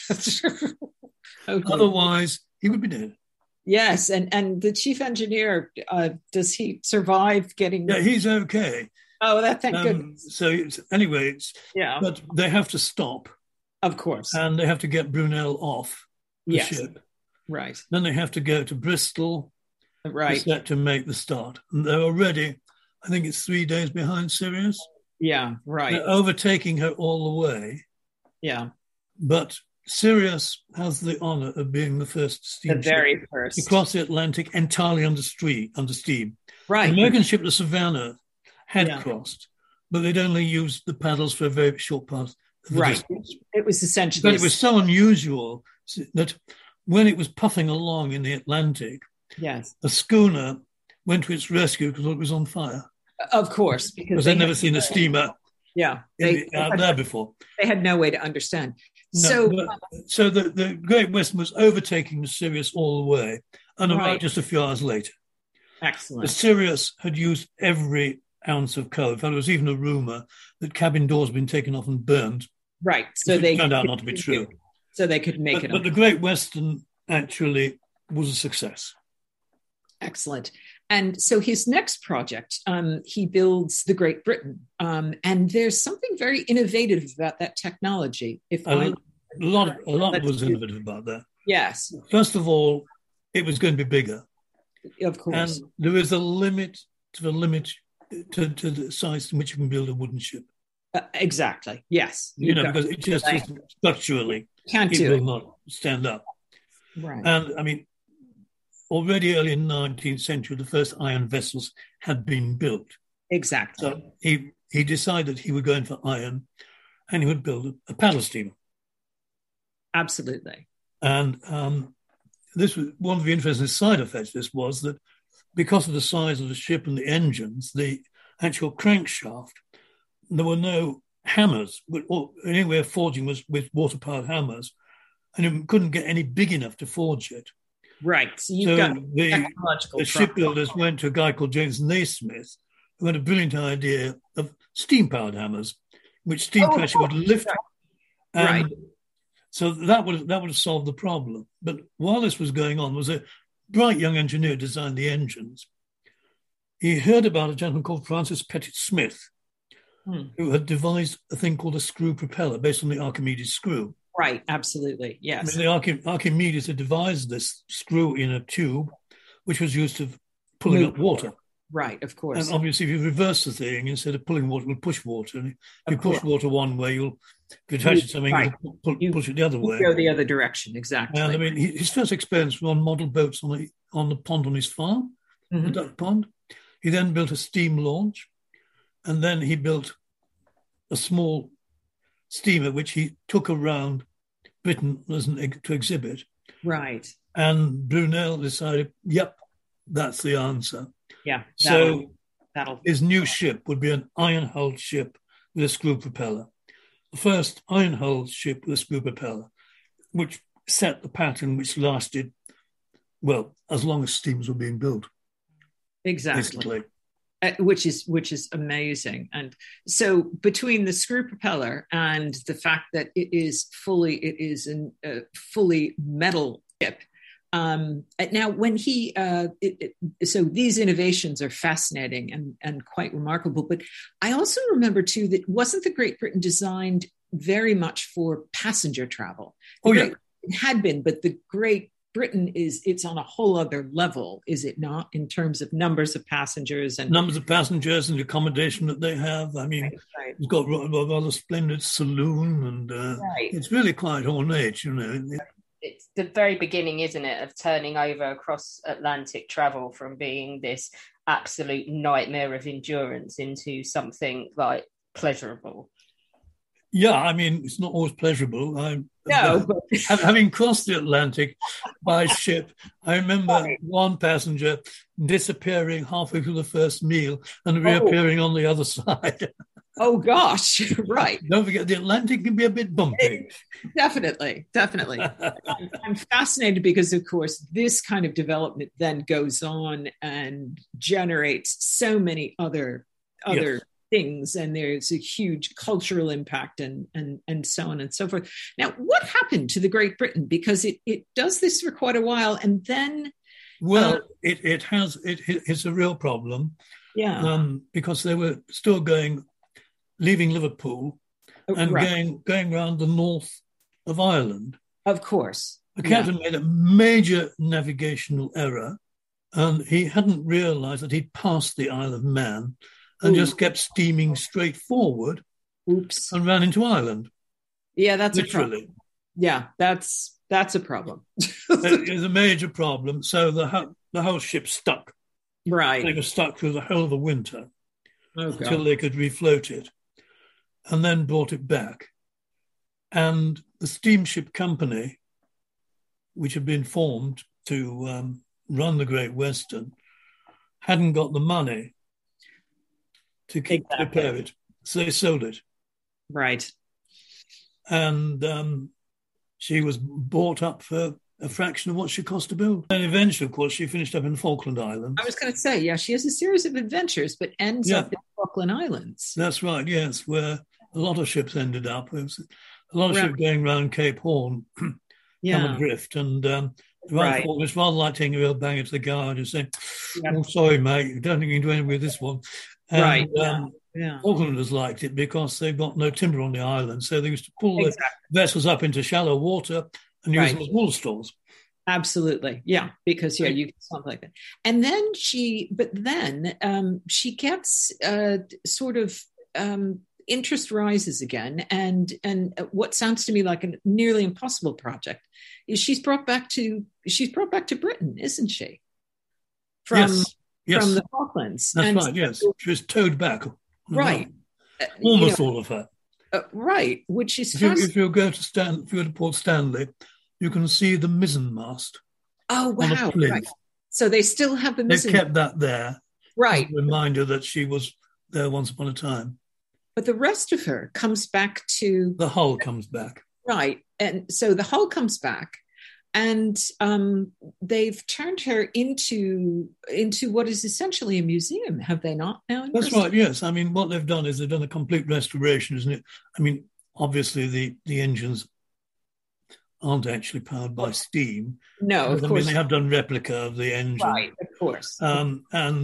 Okay. Otherwise, he would be dead. Yes, and the chief engineer, does he survive getting? Yeah, he's okay. Oh, thank goodness. So anyway, yeah. But they have to stop. Of course. And they have to get Brunel off the ship. Right. Then they have to go to Bristol. Right. To make the start. And they're already, I think it's 3 days behind Sirius. Yeah, right. They're overtaking her all the way. Yeah. But Sirius has the honor of being the first steamship. The very first. To cross the Atlantic entirely under steam. Right. The American ship, the Savannah, had crossed, but they'd only used the paddles for a very short part of the distance. It was essentially... But it was so unusual that when it was puffing along in the Atlantic, a schooner went to its rescue because it was on fire. Of course. Because they'd never seen a steamer out there before. They had no way to understand. No, so the Great Western was overtaking the Sirius all the way and arrived just a few hours later. Excellent. The Sirius had used every ounce of coal. In fact, there was even a rumour that cabin doors had been taken off and burned. Right. So they turned out not to be true. So they could make it. But the Great Western actually was a success. Excellent. And so his next project, he builds the Great Britain. And there's something very innovative about that technology. A lot was innovative about that. Yes. First of all, it was going to be bigger. Of course. And there is a limit to the size in which you can build a wooden ship. Exactly. Yes. Because it just isn't structurally. It will not stand up. Right. And I mean, already early in the 19th century, the first iron vessels had been built. Exactly. So he decided he would go in for iron and he would build a paddle steamer. Absolutely. And this was one of the interesting side effects. This was that because of the size of the ship and the engines, the actual crankshaft, there were no hammers. Anywhere forging was with water-powered hammers, and you couldn't get any big enough to forge it. Right. So you've got the shipbuilders went to a guy called James Naismith, who had a brilliant idea of steam-powered hammers, which steam pressure would lift. Right. So that would have solved the problem. But while this was going on, there was a bright young engineer who designed the engines. He heard about a gentleman called Francis Pettit Smith, who had devised a thing called a screw propeller based on the Archimedes screw. Right, absolutely, yes. I mean, Archimedes had devised this screw in a tube, which was used to pulling up water. Right, of course. And obviously, if you reverse the thing, instead of pulling water, it will push water. And if you push water one way, if you attach it to something, you'll push it the other way. Go the other direction, exactly. And I mean, his first experience was on model boats on the pond on his farm, the duck pond. He then built a steam launch, and then he built a small steamer, which he took around Britain to exhibit. Right. And Brunel decided, yep, that's the answer. Yeah. His new ship would be an iron-hulled ship with a screw propeller. The first iron-hulled ship with a screw propeller, which set the pattern which lasted, well, as long as steams were being built. Exactly. Basically. which is amazing. And so between the screw propeller and the fact that it is a fully metal ship. Now, when so these innovations are fascinating and quite remarkable. But I also remember too that wasn't the Great Britain designed very much for passenger travel? It had been, but the Great Britain it's on a whole other level, is it not, in terms of numbers of passengers and the accommodation that they have. I mean, right. It's got a rather splendid saloon, and It's really quite ornate, you know. It's the very beginning, isn't it, of turning over across Atlantic travel from being this absolute nightmare of endurance into something like pleasurable. Yeah, I mean, it's not always pleasurable. Having crossed the Atlantic by ship, I remember one passenger disappearing halfway through the first meal and reappearing on the other side. Oh, gosh, right. Don't forget, the Atlantic can be a bit bumpy. Definitely. I'm fascinated because, of course, this kind of development then goes on and generates so many other things, and there's a huge cultural impact and so on and so forth. Now, what happened to the Great Britain? Because it does this for quite a while, and then it's a real problem. Yeah, because they were still leaving Liverpool and going around the north of Ireland. Of course, the captain made a major navigational error, and he hadn't realised that he'd passed the Isle of Man. And just kept steaming straight forward. Oops! And ran into Ireland. Yeah, that's literally. A problem. Yeah, that's a problem. It's a major problem. So the whole ship stuck. Right. They were stuck through the whole of the winter until they could refloat it, and then brought it back. And the steamship company, which had been formed to run the Great Western, hadn't got the money to repair it. So they sold it. Right. And she was bought up for a fraction of what she cost to build. And eventually, of course, she finished up in the Falkland Islands. I was going to say, she has a series of adventures, but ends up in the Falkland Islands. That's right, yes, where a lot of ships ended up. There was a lot of ships going around Cape Horn, come adrift, and it's rather like taking a real bang into the guard and saying, "Oh, sorry, mate, I don't think you can do anything with this one." And, Falklanders liked it because they've got no timber on the island, so they used to pull the vessels up into shallow water and use them as wool stores. Absolutely, because you get something like that. And then she gets sort of interest rises again, and what sounds to me like a nearly impossible project is she's brought back to Britain, isn't she? From the Falklands. That's right, yes. She was towed back. Right. Almost all of her. Right, which is if you go to Port Stanley, you can see the mizzenmast. Oh, wow. Right. So they still have the mizzen. They've kept that there. Right. As a reminder that she was there once upon a time. But the rest of her comes back to... The hull comes back. Right. And so the hull comes back. And they've turned her into what is essentially a museum, have they not now? That's right, yes. I mean, what they've done is they've done a complete restoration, isn't it? I mean, obviously the engines aren't actually powered by steam. No, of course. I mean, they have done replica of the engine. Right, of course. And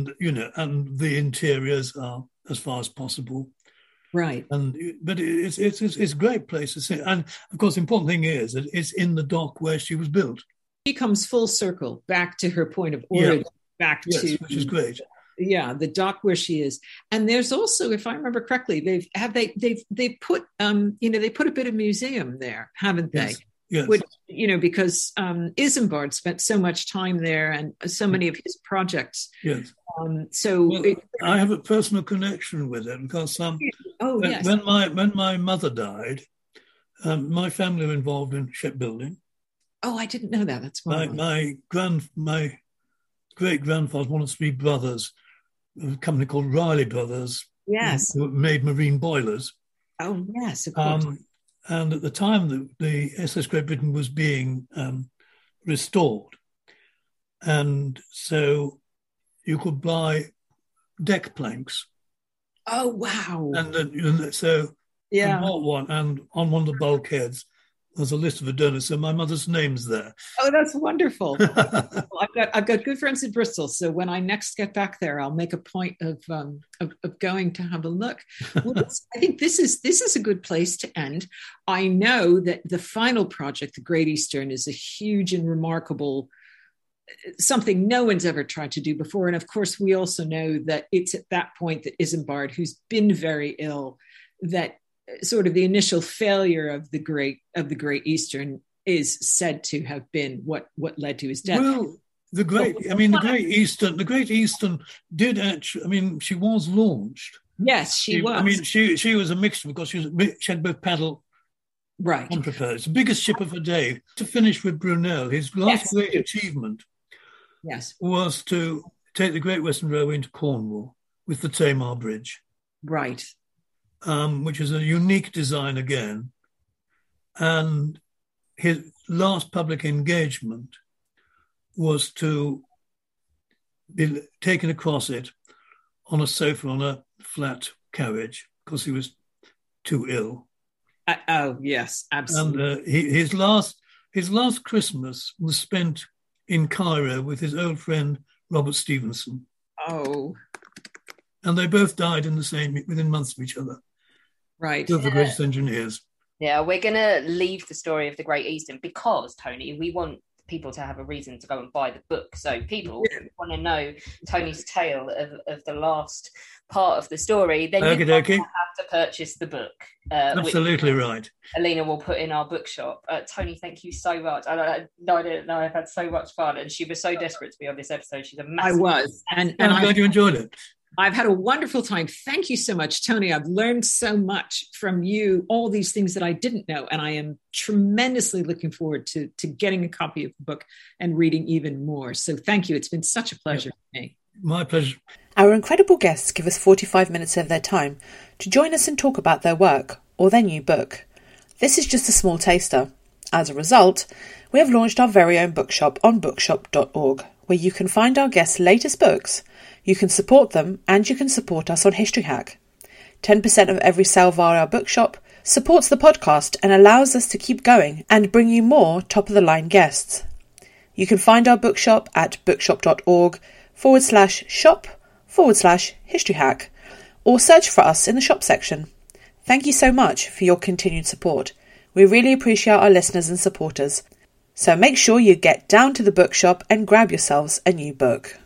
the interiors are as far as possible. Right. But it's a great place to see. And of course, the important thing is that it's in the dock where she was built. She comes full circle back to her point of origin, to which is great. Yeah, the dock where she is. And there's also, if I remember correctly, they've put they put a bit of museum there, haven't they? Yes. Which, because Isambard spent so much time there and so many of his projects. Yes. I have a personal connection with it because when my mother died, my family were involved in shipbuilding. Oh, I didn't know that. That's why my great grandfather, one of 3 brothers, a company called Riley Brothers. Yes. Who made marine boilers. Oh, yes, of course. And at the time, the SS Great Britain was being restored. And so you could buy deck planks. Oh, wow. And so Yeah. I bought one, and on one of the bulkheads there's a list of the donors, so my mother's name's there. Oh, that's wonderful. Well, I've got good friends in Bristol, so when I next get back there, I'll make a point of going to have a look. Well, I think this is a good place to end. I know that the final project, the Great Eastern, is a huge and remarkable something no one's ever tried to do before, and of course, we also know that it's at that point that Isambard, who's been very ill, that sort of the initial failure of the Great Eastern is said to have been what led to his death. Well, the Great Eastern did actually. I mean, she was launched. Yes, she was. I mean, she was a mixture because she had both paddle and propellers. The biggest ship of her day. To finish with Brunel, his last great achievement, was to take the Great Western Railway into Cornwall with the Tamar Bridge. Right. Which is a unique design again. And his last public engagement was to be taken across it on a sofa on a flat carriage because he was too ill. Oh, yes, absolutely. And his last Christmas was spent in Cairo with his old friend Robert Stevenson. Oh. And they both died within months of each other. Right. Two of the greatest engineers. Yeah, we're going to leave the story of the Great Eastern because, Tony, we want people to have a reason to go and buy the book. So people want to know Tony's tale of the last part of the story, then you have to purchase the book. Absolutely right. Alina will put in our bookshop. Tony, thank you so much. I didn't know. I've had so much fun, and she was so desperate to be on this episode. She's a massive... I was. And I'm glad you enjoyed it. I've had a wonderful time. Thank you so much, Tony. I've learned so much from you, all these things that I didn't know. And I am tremendously looking forward to getting a copy of the book and reading even more. So thank you. It's been such a pleasure for me. My pleasure. Our incredible guests give us 45 minutes of their time to join us and talk about their work or their new book. This is just a small taster. As a result, we have launched our very own bookshop on bookshop.org, where you can find our guests' latest books. You can support them, and you can support us on History Hack. 10% of every sale via our bookshop supports the podcast and allows us to keep going and bring you more top-of-the-line guests. You can find our bookshop at bookshop.org/shop/History Hack, or search for us in the shop section. Thank you so much for your continued support. We really appreciate our listeners and supporters. So make sure you get down to the bookshop and grab yourselves a new book.